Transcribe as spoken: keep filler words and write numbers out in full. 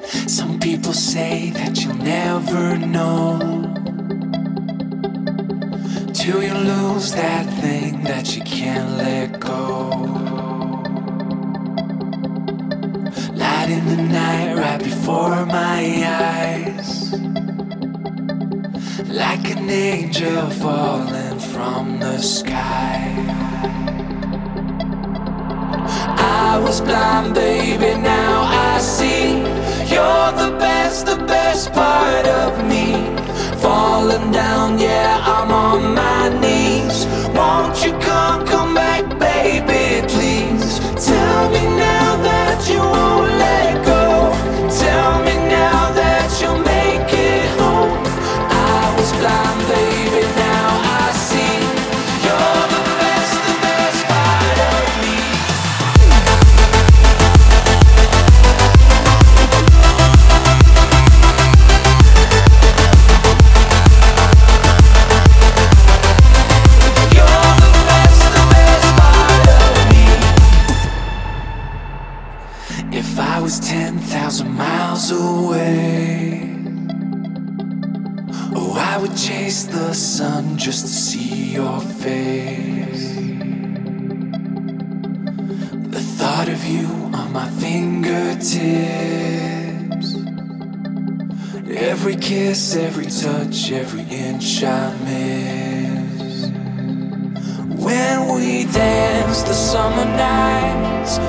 Some people say that you'll never know till you lose that thing that you can't let go. Light in the night right before my eyes, like an angel falling from the sky. I was blind, baby, now I see. You're the best, the best part of me. Falling down, yeah, I'm on my knees. Won't you come, come back, baby, please? Tell me now that you won't let go. Tell me now that you'll make it home. I was blind, baby, now I see. You're the best, the best part of me. If I was ten thousand miles away, oh, I would chase the sun just to see your face. The thought of you on my fingertips, every kiss, every touch, every inch I miss. When we dance the summer nights,